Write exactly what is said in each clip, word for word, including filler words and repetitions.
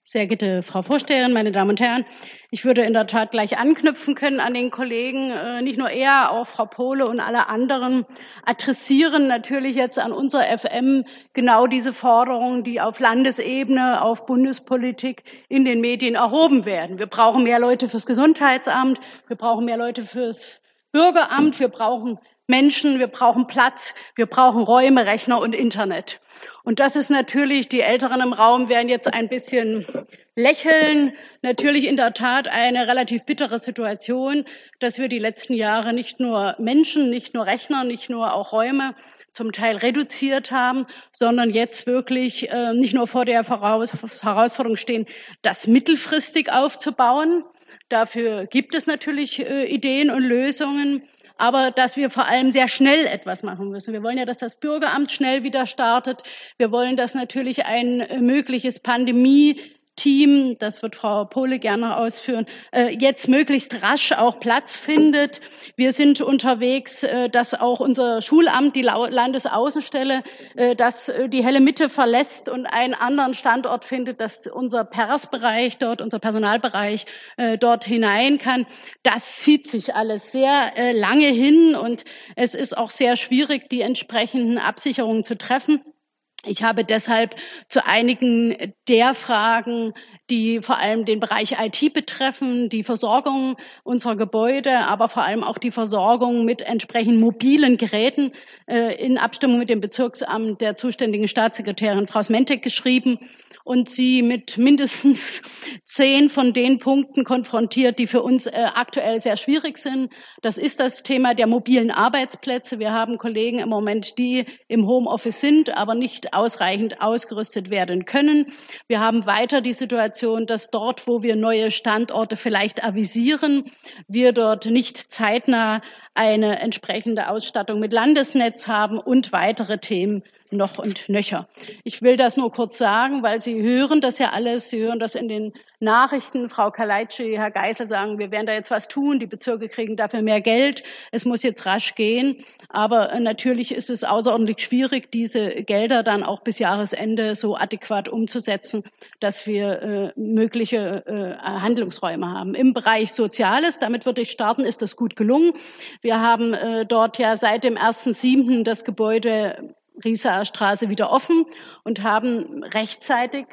Sehr geehrte Frau Vorsteherin, meine Damen und Herren, ich würde in der Tat gleich anknüpfen können an den Kollegen. Nicht nur er, auch Frau Pohle und alle anderen adressieren natürlich jetzt an unser F M genau diese Forderungen, die auf Landesebene, auf Bundespolitik in den Medien erhoben werden. Wir brauchen mehr Leute fürs Gesundheitsamt, wir brauchen mehr Leute fürs Bürgeramt, wir brauchen Menschen, wir brauchen Platz, wir brauchen Räume, Rechner und Internet. Und das ist natürlich, die Älteren im Raum werden jetzt ein bisschen lächeln, natürlich in der Tat eine relativ bittere Situation, dass wir die letzten Jahre nicht nur Menschen, nicht nur Rechner, nicht nur auch Räume zum Teil reduziert haben, sondern jetzt wirklich äh, nicht nur vor der Voraus Herausforderung stehen, das mittelfristig aufzubauen. Dafür gibt es natürlich äh, Ideen und Lösungen. Aber dass wir vor allem sehr schnell etwas machen müssen. Wir wollen ja, dass das Bürgeramt schnell wieder startet. Wir wollen, dass natürlich ein mögliches Pandemie Team, das wird Frau Pohle gerne ausführen, jetzt möglichst rasch auch Platz findet. Wir sind unterwegs, dass auch unser Schulamt, die Landesaußenstelle, dass die helle Mitte verlässt und einen anderen Standort findet, dass unser Persbereich dort, unser Personalbereich dort hinein kann. Das zieht sich alles sehr lange hin und es ist auch sehr schwierig, die entsprechenden Absicherungen zu treffen. Ich habe deshalb zu einigen der Fragen, die vor allem den Bereich I T betreffen, die Versorgung unserer Gebäude, aber vor allem auch die Versorgung mit entsprechend mobilen Geräten in Abstimmung mit dem Bezirksamt der zuständigen Staatssekretärin Frau Smentek geschrieben und sie mit mindestens zehn von den Punkten konfrontiert, die für uns aktuell sehr schwierig sind. Das ist das Thema der mobilen Arbeitsplätze. Wir haben Kollegen im Moment, die im Homeoffice sind, aber nicht ausreichend ausgerüstet werden können. Wir haben weiter die Situation, dass dort, wo wir neue Standorte vielleicht avisieren, wir dort nicht zeitnah eine entsprechende Ausstattung mit Landesnetz haben und weitere Themen noch und nöcher. Ich will das nur kurz sagen, weil Sie hören das ja alles, Sie hören das in den Nachrichten. Frau Kaleitschi, Herr Geisel sagen, wir werden da jetzt was tun, die Bezirke kriegen dafür mehr Geld, es muss jetzt rasch gehen. Aber natürlich ist es außerordentlich schwierig, diese Gelder dann auch bis Jahresende so adäquat umzusetzen, dass wir äh, mögliche äh, Handlungsräume haben. Im Bereich Soziales, damit würde ich starten, ist das gut gelungen. Wir haben äh, dort ja seit dem ersten siebten das Gebäude Riesaer Straße wieder offen und haben rechtzeitig,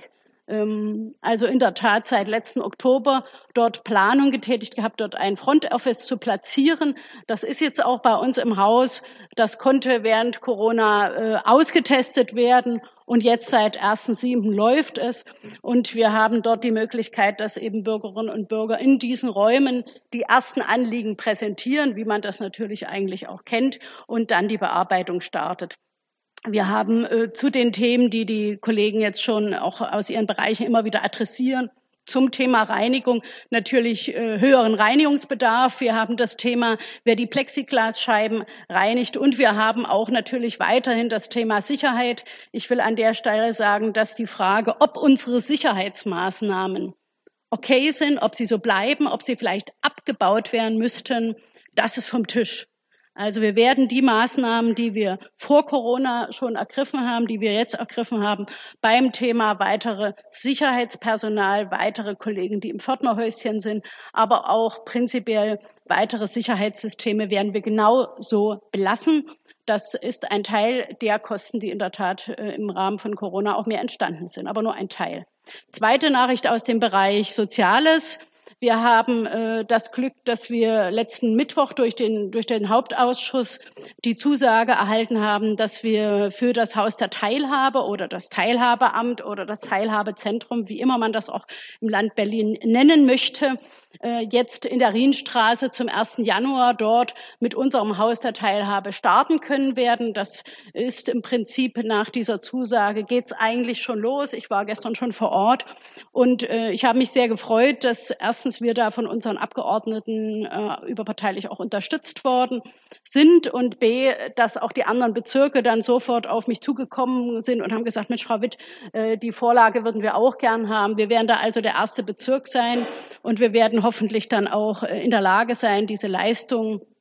ähm, also in der Tat seit letzten Oktober, dort Planung getätigt gehabt, dort ein Front Office zu platzieren. Das ist jetzt auch bei uns im Haus. Das konnte während Corona äh, ausgetestet werden. Und jetzt seit ersten siebten läuft es. Und wir haben dort die Möglichkeit, dass eben Bürgerinnen und Bürger in diesen Räumen die ersten Anliegen präsentieren, wie man das natürlich eigentlich auch kennt, und dann die Bearbeitung startet. Wir haben äh, zu den Themen, die die Kollegen jetzt schon auch aus ihren Bereichen immer wieder adressieren, zum Thema Reinigung natürlich äh, höheren Reinigungsbedarf. Wir haben das Thema, wer die Plexiglasscheiben reinigt. Und wir haben auch natürlich weiterhin das Thema Sicherheit. Ich will an der Stelle sagen, dass die Frage, ob unsere Sicherheitsmaßnahmen okay sind, ob sie so bleiben, ob sie vielleicht abgebaut werden müssten, das ist vom Tisch. Also wir werden die Maßnahmen, die wir vor Corona schon ergriffen haben, die wir jetzt ergriffen haben, beim Thema weitere Sicherheitspersonal, weitere Kollegen, die im Pförtnerhäuschen sind, aber auch prinzipiell weitere Sicherheitssysteme werden wir genauso belassen. Das ist ein Teil der Kosten, die in der Tat äh, im Rahmen von Corona auch mehr entstanden sind, aber nur ein Teil. Zweite Nachricht aus dem Bereich Soziales. Wir haben äh, das Glück, dass wir letzten Mittwoch durch den, durch den Hauptausschuss die Zusage erhalten haben, dass wir für das Haus der Teilhabe oder das Teilhabeamt oder das Teilhabezentrum, wie immer man das auch im Land Berlin nennen möchte, äh, jetzt in der Rienstraße zum ersten Januar dort mit unserem Haus der Teilhabe starten können werden. Das ist im Prinzip nach dieser Zusage geht es eigentlich schon los. Ich war gestern schon vor Ort und äh, ich habe mich sehr gefreut, dass erstens wir da von unseren Abgeordneten äh, überparteilich auch unterstützt worden sind und b, dass auch die anderen Bezirke dann sofort auf mich zugekommen sind und haben gesagt, Mensch, Frau Witt, äh, die Vorlage würden wir auch gern haben. Wir werden da also der erste Bezirk sein und wir werden hoffentlich dann auch äh, in der Lage sein, diese Leistung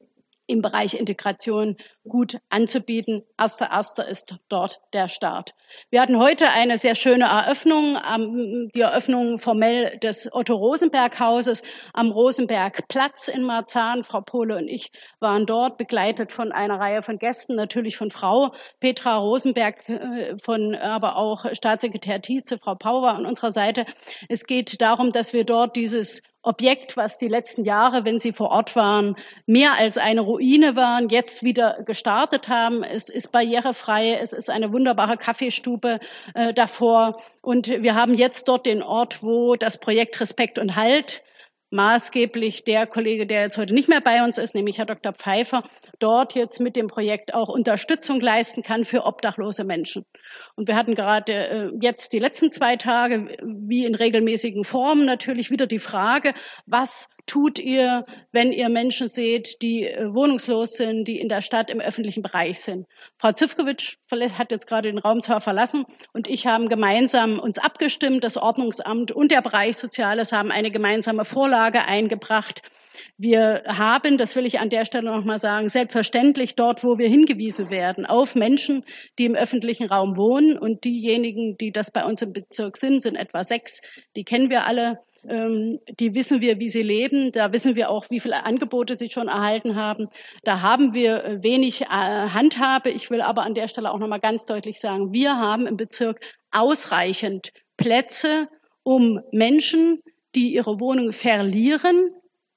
im Bereich Integration gut anzubieten. erster erster ist dort der Start. Wir hatten heute eine sehr schöne Eröffnung, die Eröffnung formell des Otto-Rosenberg-Hauses am Rosenbergplatz in Marzahn. Frau Pohle und ich waren dort, begleitet von einer Reihe von Gästen, natürlich von Frau Petra Rosenberg, von aber auch Staatssekretär Tietze, Frau Pau war an unserer Seite. Es geht darum, dass wir dort dieses Objekt, was die letzten Jahre, wenn Sie vor Ort waren, mehr als eine Ruine waren, jetzt wieder gestartet haben. Es ist barrierefrei, es ist eine wunderbare Kaffeestube äh, davor. Und wir haben jetzt dort den Ort, wo das Projekt Respekt und Halt, maßgeblich der Kollege, der jetzt heute nicht mehr bei uns ist, nämlich Herr Doktor Pfeiffer, dort jetzt mit dem Projekt auch Unterstützung leisten kann für obdachlose Menschen. Und wir hatten gerade äh, jetzt die letzten zwei Tage, wie in regelmäßigen Formen, natürlich wieder die Frage, was tut ihr, wenn ihr Menschen seht, die äh, wohnungslos sind, die in der Stadt im öffentlichen Bereich sind? Frau Zivkovic hat jetzt gerade den Raum zwar verlassen und ich haben gemeinsam uns abgestimmt, das Ordnungsamt und der Bereich Soziales haben eine gemeinsame Vorlage eingebracht. Wir haben, das will ich an der Stelle noch mal sagen, selbstverständlich dort, wo wir hingewiesen werden, auf Menschen, die im öffentlichen Raum wohnen. Und diejenigen, die das bei uns im Bezirk sind, sind etwa sechs. Die kennen wir alle. Die wissen wir, wie sie leben. Da wissen wir auch, wie viele Angebote sie schon erhalten haben. Da haben wir wenig Handhabe. Ich will aber an der Stelle auch noch mal ganz deutlich sagen, wir haben im Bezirk ausreichend Plätze, um Menschen, die ihre Wohnung verlieren,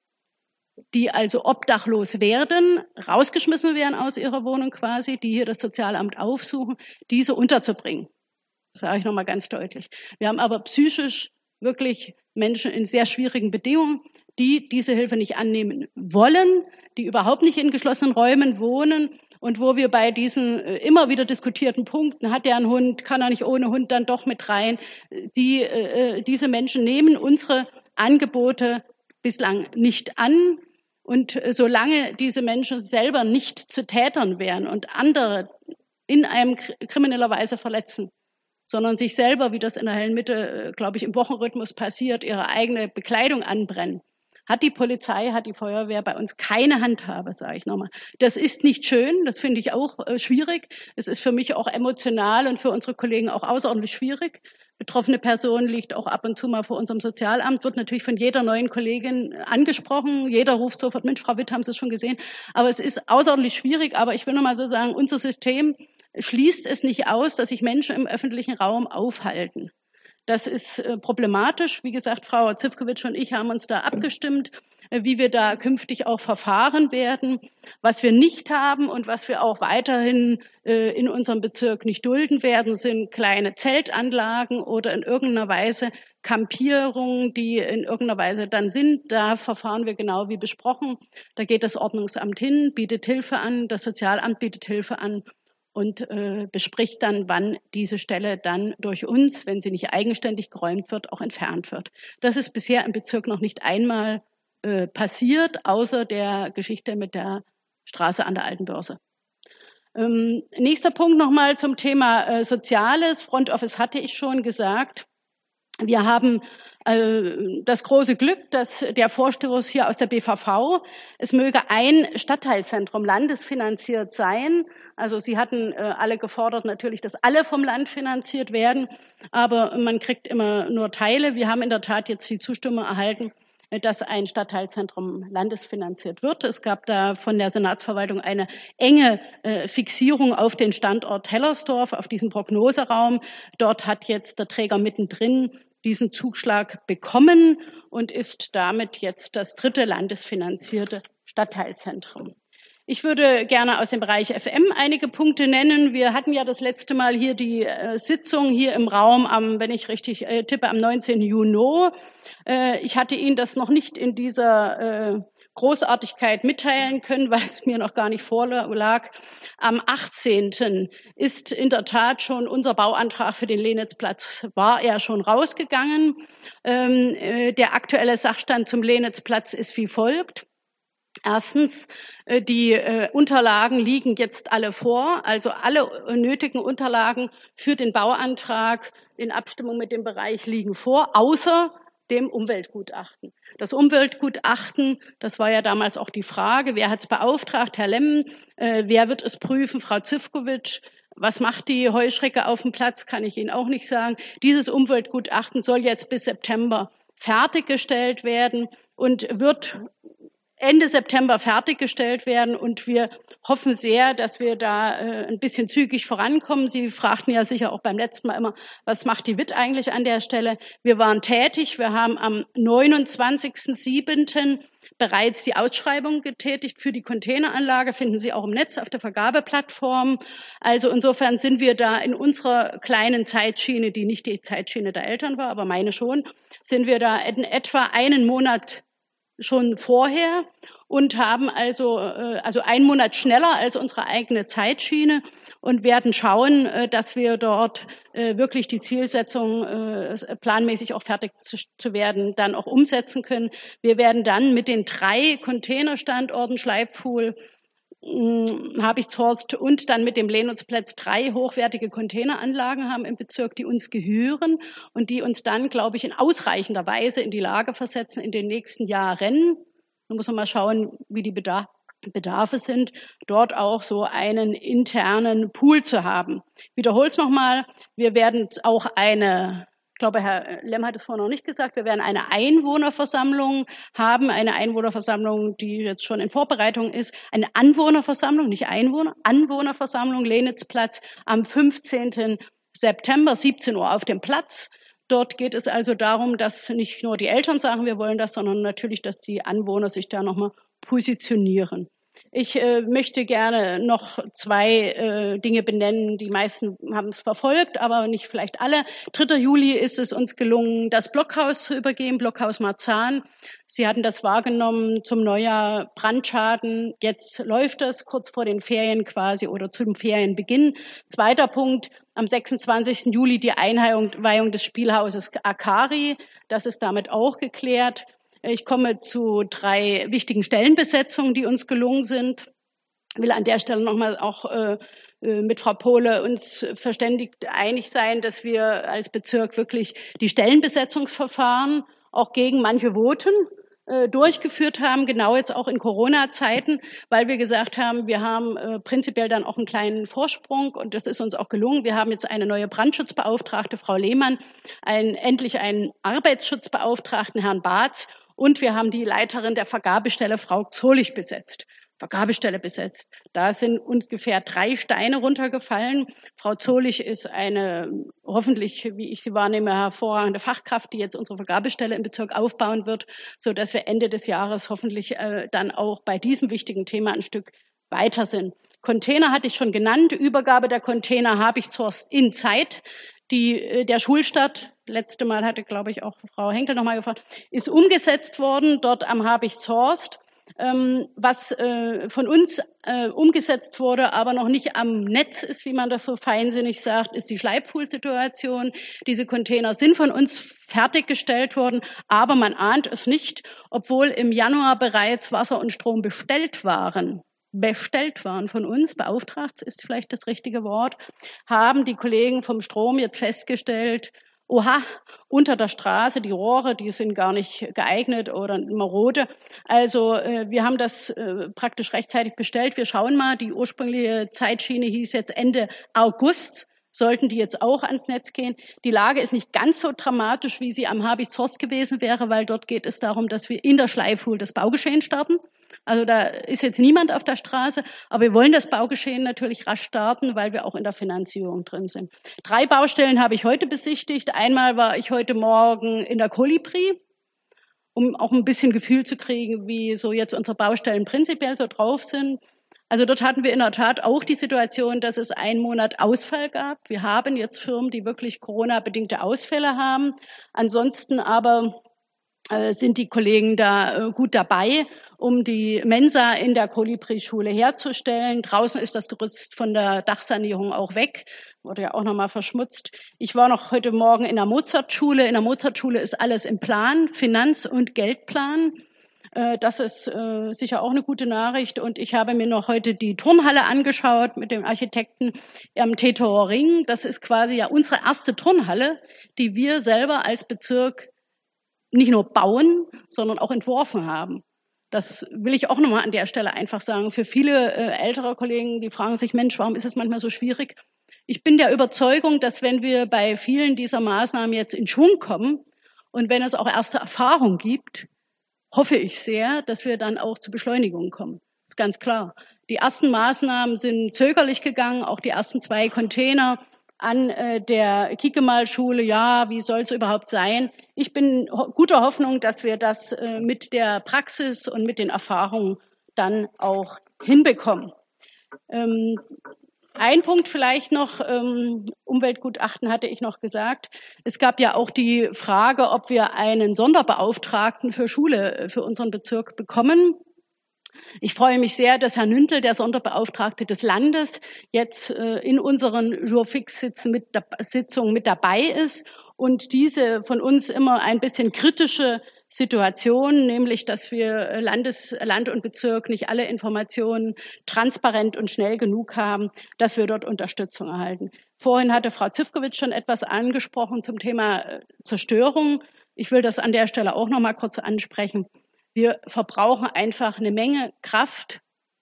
die also obdachlos werden, rausgeschmissen werden aus ihrer Wohnung quasi, die hier das Sozialamt aufsuchen, diese unterzubringen. Das sage ich nochmal ganz deutlich. Wir haben aber psychisch wirklich Menschen in sehr schwierigen Bedingungen, die diese Hilfe nicht annehmen wollen, die überhaupt nicht in geschlossenen Räumen wohnen und wo wir bei diesen immer wieder diskutierten Punkten, hat er einen Hund, kann er nicht ohne Hund dann doch mit rein, die, äh, diese Menschen nehmen unsere Angebote bislang nicht an. Und solange diese Menschen selber nicht zu Tätern werden und andere in einem krimineller Weise verletzen, sondern sich selber, wie das in der hellen Mitte, glaube ich, im Wochenrhythmus passiert, ihre eigene Bekleidung anbrennen, hat die Polizei, hat die Feuerwehr bei uns keine Handhabe, sage ich nochmal. Das ist nicht schön, das finde ich auch äh, schwierig. Es ist für mich auch emotional und für unsere Kollegen auch außerordentlich schwierig. Betroffene Person liegt auch ab und zu mal vor unserem Sozialamt, wird natürlich von jeder neuen Kollegin angesprochen. Jeder ruft sofort, Mensch, Frau Witt, haben Sie es schon gesehen? Aber es ist außerordentlich schwierig. Aber ich will noch mal so sagen, unser System schließt es nicht aus, dass sich Menschen im öffentlichen Raum aufhalten. Das ist äh, problematisch. Wie gesagt, Frau Zivkovic und ich haben uns da abgestimmt, äh, wie wir da künftig auch verfahren werden. Was wir nicht haben und was wir auch weiterhin äh, in unserem Bezirk nicht dulden werden, sind kleine Zeltanlagen oder in irgendeiner Weise Campierungen, die in irgendeiner Weise dann sind. Da verfahren wir genau wie besprochen. Da geht das Ordnungsamt hin, bietet Hilfe an, das Sozialamt bietet Hilfe an und äh, bespricht dann, wann diese Stelle dann durch uns, wenn sie nicht eigenständig geräumt wird, auch entfernt wird. Das ist bisher im Bezirk noch nicht einmal äh, passiert, außer der Geschichte mit der Straße an der Alten Börse. Ähm, nächster Punkt nochmal zum Thema äh, Soziales. Front Office hatte ich schon gesagt. Wir haben äh, das große Glück, dass der Vorstoß hier aus der B V V, es möge ein Stadtteilzentrum landesfinanziert sein. Also Sie hatten äh, alle gefordert natürlich, dass alle vom Land finanziert werden, aber man kriegt immer nur Teile. Wir haben in der Tat jetzt die Zustimmung erhalten, äh, dass ein Stadtteilzentrum landesfinanziert wird. Es gab da von der Senatsverwaltung eine enge äh, Fixierung auf den Standort Hellersdorf, auf diesen Prognoseraum. Dort hat jetzt der Träger mittendrin diesen Zuschlag bekommen und ist damit jetzt das dritte landesfinanzierte Stadtteilzentrum. Ich würde gerne aus dem Bereich F M einige Punkte nennen. Wir hatten ja das letzte Mal hier die äh, Sitzung hier im Raum am, wenn ich richtig äh, tippe, am neunzehnten Juni. Äh, ich hatte Ihnen das noch nicht in dieser äh, Großartigkeit mitteilen können, weil es mir noch gar nicht vorlag. Am achtzehnten ist in der Tat schon unser Bauantrag für den Lenitzplatz, war er schon rausgegangen. Ähm, äh, der aktuelle Sachstand zum Lenitzplatz ist wie folgt. Erstens, die äh, Unterlagen liegen jetzt alle vor, also alle nötigen Unterlagen für den Bauantrag in Abstimmung mit dem Bereich liegen vor, außer dem Umweltgutachten. Das Umweltgutachten, das war ja damals auch die Frage, wer hat es beauftragt? Herr Lemm, äh, wer wird es prüfen? Frau Zivkovic. Was macht die Heuschrecke auf dem Platz, kann ich Ihnen auch nicht sagen. Dieses Umweltgutachten soll jetzt bis September fertiggestellt werden und wird Ende September fertiggestellt werden. Und wir hoffen sehr, dass wir da äh, ein bisschen zügig vorankommen. Sie fragten ja sicher auch beim letzten Mal immer, was macht die W I T eigentlich an der Stelle? Wir waren tätig. Wir haben am neunundzwanzigsten siebten bereits die Ausschreibung getätigt für die Containeranlage, finden Sie auch im Netz auf der Vergabeplattform. Also insofern sind wir da in unserer kleinen Zeitschiene, die nicht die Zeitschiene der Eltern war, aber meine schon, sind wir da in etwa einen Monat schon vorher und haben also, also einen Monat schneller als unsere eigene Zeitschiene und werden schauen, dass wir dort wirklich die Zielsetzung planmäßig auch fertig zu werden, dann auch umsetzen können. Wir werden dann mit den drei Containerstandorten Schleipfuhl, Habichtshorst und dann mit dem Lehnutzplatz drei hochwertige Containeranlagen haben im Bezirk, die uns gehören und die uns dann, glaube ich, in ausreichender Weise in die Lage versetzen, in den nächsten Jahren, da muss man mal schauen, wie die Bedarf, Bedarfe sind, dort auch so einen internen Pool zu haben. Ich wiederhole es nochmal, wir werden auch eine, ich glaube, Herr Lemm hat es vorhin noch nicht gesagt, wir werden eine Einwohnerversammlung haben, eine Einwohnerversammlung, die jetzt schon in Vorbereitung ist, eine Anwohnerversammlung, nicht Einwohner, Anwohnerversammlung, Lehnitzplatz am fünfzehnten September, siebzehn Uhr auf dem Platz. Dort geht es also darum, dass nicht nur die Eltern sagen, wir wollen das, sondern natürlich, dass die Anwohner sich da nochmal positionieren. Ich äh, möchte gerne noch zwei äh, Dinge benennen. Die meisten haben es verfolgt, aber nicht vielleicht alle. dritter Juli ist es uns gelungen, das Blockhaus zu übergeben, Blockhaus Marzahn. Sie hatten das wahrgenommen zum Neujahr, Brandschaden. Jetzt läuft das kurz vor den Ferien quasi oder zum Ferienbeginn. Zweiter Punkt, am sechsundzwanzigsten Juli die Einweihung des Spielhauses Akari. Das ist damit auch geklärt. Ich komme zu drei wichtigen Stellenbesetzungen, die uns gelungen sind. Ich will an der Stelle nochmal auch äh, mit Frau Pohle uns verständigt einig sein, dass wir als Bezirk wirklich die Stellenbesetzungsverfahren auch gegen manche Voten äh, durchgeführt haben, genau jetzt auch in Corona-Zeiten, weil wir gesagt haben, wir haben äh, prinzipiell dann auch einen kleinen Vorsprung und das ist uns auch gelungen. Wir haben jetzt eine neue Brandschutzbeauftragte, Frau Lehmann, ein, endlich einen Arbeitsschutzbeauftragten, Herrn Barz, und wir haben die Leiterin der Vergabestelle, Frau Zolich, besetzt. Vergabestelle besetzt. Da sind ungefähr drei Steine runtergefallen. Frau Zolich ist eine hoffentlich, wie ich sie wahrnehme, hervorragende Fachkraft, die jetzt unsere Vergabestelle im Bezirk aufbauen wird, so dass wir Ende des Jahres hoffentlich äh, dann auch bei diesem wichtigen Thema ein Stück weiter sind. Container hatte ich schon genannt. Übergabe der Container Habichtshorst in Zeit. Die, der Schulstart, letzte Mal hatte, glaube ich, auch Frau Henkel noch mal gefragt, ist umgesetzt worden, dort am Habichtshorst. Ähm, was äh, von uns äh, umgesetzt wurde, aber noch nicht am Netz ist, wie man das so feinsinnig sagt, ist die Schleipfuhl-Situation. Diese Container sind von uns fertiggestellt worden, aber man ahnt es nicht, obwohl im Januar bereits Wasser und Strom bestellt waren. bestellt waren von uns, beauftragt ist vielleicht das richtige Wort, haben die Kollegen vom Strom jetzt festgestellt, oha, unter der Straße, die Rohre, die sind gar nicht geeignet oder marode. Also äh, wir haben das äh, praktisch rechtzeitig bestellt. Wir schauen mal, die ursprüngliche Zeitschiene hieß jetzt Ende August. Sollten die jetzt auch ans Netz gehen. Die Lage ist nicht ganz so dramatisch, wie sie am Habichtshorst gewesen wäre, weil dort geht es darum, dass wir in der Schleipfuhl das Baugeschehen starten. Also da ist jetzt niemand auf der Straße, aber wir wollen das Baugeschehen natürlich rasch starten, weil wir auch in der Finanzierung drin sind. Drei Baustellen habe ich heute besichtigt. Einmal war ich heute Morgen in der Kolibri, um auch ein bisschen Gefühl zu kriegen, wie so jetzt unsere Baustellen prinzipiell so drauf sind. Also dort hatten wir in der Tat auch die Situation, dass es einen Monat Ausfall gab. Wir haben jetzt Firmen, die wirklich Corona-bedingte Ausfälle haben. Ansonsten aber äh, sind die Kollegen da äh, gut dabei, um die Mensa in der Kolibri-Schule herzustellen. Draußen ist das Gerüst von der Dachsanierung auch weg, wurde ja auch nochmal verschmutzt. Ich war noch heute Morgen in der Mozartschule. In der Mozartschule ist alles im Plan, Finanz- und Geldplan. Das ist äh, sicher auch eine gute Nachricht. Und ich habe mir noch heute die Turnhalle angeschaut mit dem Architekten am Tetower Ring. Das ist quasi ja unsere erste Turnhalle, die wir selber als Bezirk nicht nur bauen, sondern auch entworfen haben. Das will ich auch nochmal an der Stelle einfach sagen. Für viele äh, ältere Kollegen, die fragen sich, Mensch, warum ist es manchmal so schwierig? Ich bin der Überzeugung, dass wenn wir bei vielen dieser Maßnahmen jetzt in Schwung kommen und wenn es auch erste Erfahrung gibt, hoffe ich sehr, dass wir dann auch zu Beschleunigungen kommen. Das ist ganz klar. Die ersten Maßnahmen sind zögerlich gegangen, auch die ersten zwei Container an äh, der Kiekemal-Schule. Ja, wie soll es überhaupt sein? Ich bin ho- guter Hoffnung, dass wir das äh, mit der Praxis und mit den Erfahrungen dann auch hinbekommen. Ähm, Ein Punkt vielleicht noch, ähm, Umweltgutachten hatte ich noch gesagt. Es gab ja auch die Frage, ob wir einen Sonderbeauftragten für Schule, äh, für unseren Bezirk bekommen. Ich freue mich sehr, dass Herr Nüntel, der Sonderbeauftragte des Landes, jetzt äh, in unseren Jurfix-Sitzungen mit, Sitzungen mit dabei ist und diese von uns immer ein bisschen kritische Situation, nämlich dass wir Landes, Land und Bezirk nicht alle Informationen transparent und schnell genug haben, dass wir dort Unterstützung erhalten. Vorhin hatte Frau Zivkovic schon etwas angesprochen zum Thema Zerstörung. Ich will das an der Stelle auch noch mal kurz ansprechen. Wir verbrauchen einfach eine Menge Kraft,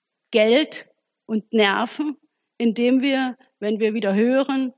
Geld und Nerven, indem wir, wenn wir wieder hören,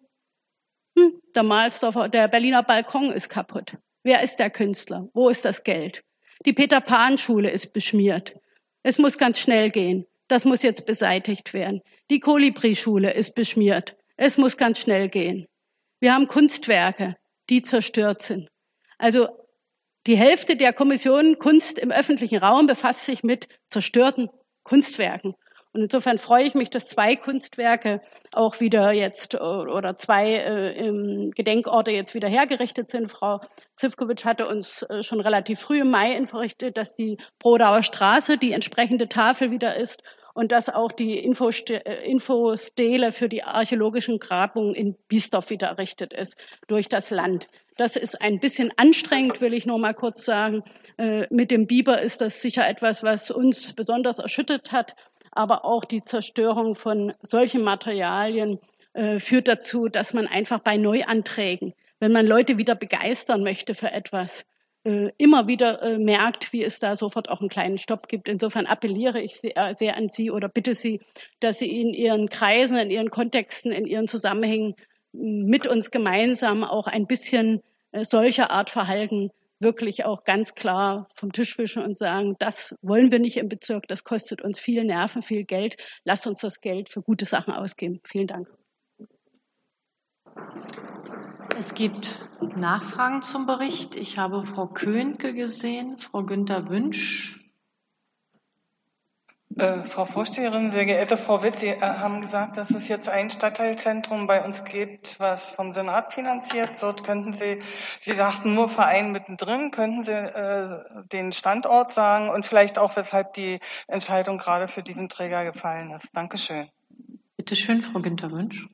hm, der Mahlsdorfer, der Berliner Balkon ist kaputt. Wer ist der Künstler? Wo ist das Geld? Die Peter-Pan-Schule ist beschmiert. Es muss ganz schnell gehen. Das muss jetzt beseitigt werden. Die Kolibri-Schule ist beschmiert. Es muss ganz schnell gehen. Wir haben Kunstwerke, die zerstört sind. Also die Hälfte der Kommission Kunst im öffentlichen Raum befasst sich mit zerstörten Kunstwerken. Und insofern freue ich mich, dass zwei Kunstwerke auch wieder jetzt oder zwei äh, Gedenkorte jetzt wieder hergerichtet sind. Frau Zivkovic hatte uns äh, schon relativ früh im Mai informiert, dass die Brodauer Straße die entsprechende Tafel wieder ist und dass auch die Infoste Infostele für die archäologischen Grabungen in Biesdorf wieder errichtet ist durch das Land. Das ist ein bisschen anstrengend, will ich nur mal kurz sagen. Äh, mit dem Biber ist das sicher etwas, was uns besonders erschüttert hat. Aber auch die Zerstörung von solchen Materialien äh, führt dazu, dass man einfach bei Neuanträgen, wenn man Leute wieder begeistern möchte für etwas, äh, immer wieder äh, merkt, wie es da sofort auch einen kleinen Stopp gibt. Insofern appelliere ich sehr, sehr an Sie oder bitte Sie, dass Sie in Ihren Kreisen, in Ihren Kontexten, in Ihren Zusammenhängen mit uns gemeinsam auch ein bisschen äh, solcher Art Verhalten wirklich auch ganz klar vom Tisch wischen und sagen, das wollen wir nicht im Bezirk, das kostet uns viel Nerven, viel Geld. Lasst uns das Geld für gute Sachen ausgeben. Vielen Dank. Es gibt Nachfragen zum Bericht. Ich habe Frau Köhnke gesehen, Frau Günther Wünsch. Äh, Frau Vorsteherin, sehr geehrte Frau Witt, Sie äh, haben gesagt, dass es jetzt ein Stadtteilzentrum bei uns gibt, was vom Senat finanziert wird. Könnten Sie, Sie sagten nur Verein mittendrin, könnten Sie äh, den Standort sagen und vielleicht auch, weshalb die Entscheidung gerade für diesen Träger gefallen ist? Dankeschön. Bitte schön, Frau Günther Wünsch.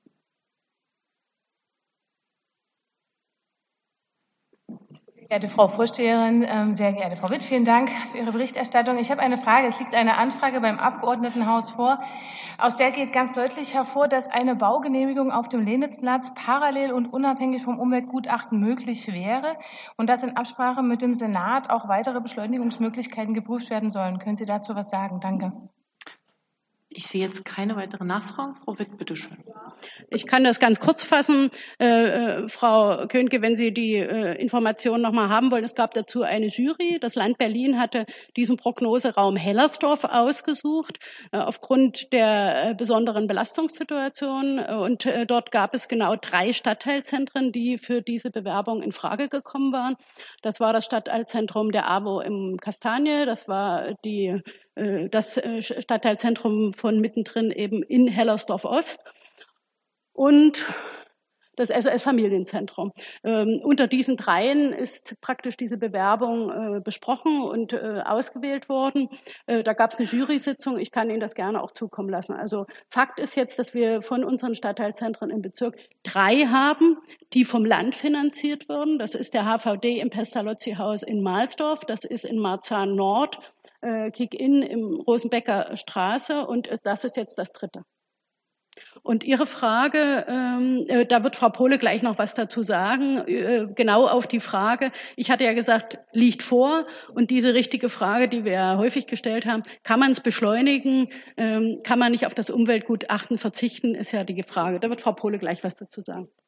Sehr geehrte Frau Vorsteherin, sehr geehrte Frau Witt, vielen Dank für Ihre Berichterstattung. Ich habe eine Frage. Es liegt eine Anfrage beim Abgeordnetenhaus vor. Aus der geht ganz deutlich hervor, dass eine Baugenehmigung auf dem Lenitzplatz parallel und unabhängig vom Umweltgutachten möglich wäre und dass in Absprache mit dem Senat auch weitere Beschleunigungsmöglichkeiten geprüft werden sollen. Können Sie dazu was sagen? Danke. Ich sehe jetzt keine weiteren Nachfragen. Frau Witt, bitte schön. Ich kann das ganz kurz fassen. Äh, äh, Frau Köhnke, wenn Sie die äh, Informationen noch mal haben wollen, es gab dazu eine Jury. Das Land Berlin hatte diesen Prognoseraum Hellersdorf ausgesucht, äh, aufgrund der äh, besonderen Belastungssituation. Und äh, dort gab es genau drei Stadtteilzentren, die für diese Bewerbung in Frage gekommen waren. Das war das Stadtteilzentrum der AWO im Kastanie, das war die das Stadtteilzentrum von mittendrin eben in Hellersdorf Ost und das S O S-Familienzentrum. Ähm, unter diesen dreien ist praktisch diese Bewerbung äh, besprochen und äh, ausgewählt worden. Äh, da gab es eine Jury-Sitzung. Ich kann Ihnen das gerne auch zukommen lassen. Also Fakt ist jetzt, dass wir von unseren Stadtteilzentren im Bezirk drei haben, die vom Land finanziert wurden. Das ist der H V D im Pestalozzi-Haus in Mahlsdorf. Das ist in Marzahn Nord, äh, Kick-In im Rosenbecker Straße. Und das ist jetzt das dritte. Und Ihre Frage, ähm, äh, da wird Frau Pohle gleich noch was dazu sagen, äh, genau auf die Frage. Ich hatte ja gesagt, liegt vor. Und diese richtige Frage, die wir ja häufig gestellt haben, kann man es beschleunigen? Ähm, kann man nicht auf das Umweltgutachten verzichten, ist ja die Frage. Da wird Frau Pohle gleich was dazu sagen.